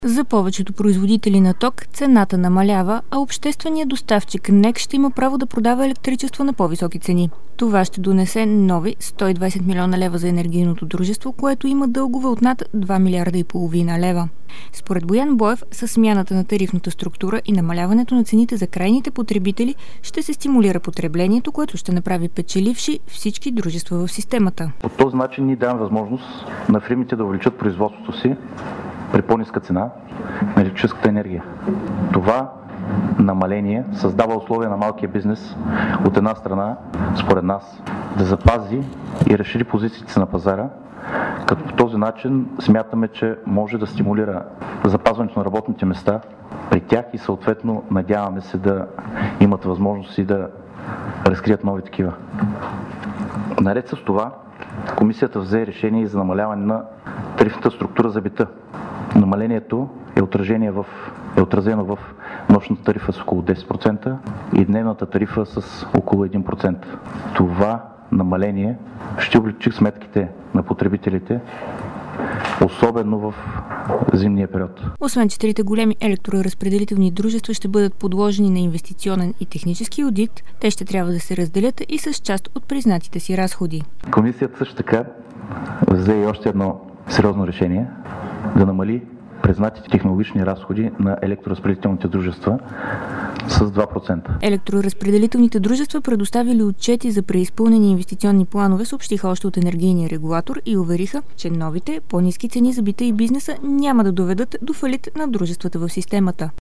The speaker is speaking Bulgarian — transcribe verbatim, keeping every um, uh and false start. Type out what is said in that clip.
За повечето производители на ток цената намалява, а общественият доставчик НЕК ще има право да продава електричество на по-високи цени. Това ще донесе нови сто и двадесет милиона лева за енергийното дружество, което има дългове от над два милиарда и половина лева. Според Боян Боев, със смяната на тарифната структура и намаляването на цените за крайните потребители ще се стимулира потреблението, което ще направи печеливши всички дружества в системата. По този начин ние даваме възможност на фирмите да увеличат производството си при по-ниска цена на електрическата енергия. Това намаление създава условия на малкия бизнес от една страна, според нас, да запази и разшири позициите на пазара, като по този начин смятаме, че може да стимулира запазването на работните места при тях и съответно надяваме се да имат възможност и да разкрият нови такива. Наред с това, комисията взе решение за намаляване на тарифната структура за бита. Намалението е, отражение в, е отразено в нощната тарифа с около десет процента и дневната тарифа с около един процент. Това намаление ще облегчи сметките на потребителите, особено в зимния период. Освен четирите големи електроразпределителни дружества ще бъдат подложени на инвестиционен и технически одит, те ще трябва да се разделят и с част от признатите си разходи. Комисията също така взе и още едно сериозно решение да намали признатите технологични разходи на електроразпределителните дружества с два процента. Електроразпределителните дружества, предоставили отчети за преизпълнени инвестиционни планове, съобщиха още от енергийния регулатор и увериха, че новите, по-ниски цени за бита и бизнеса няма да доведат до фалит на дружествата в системата.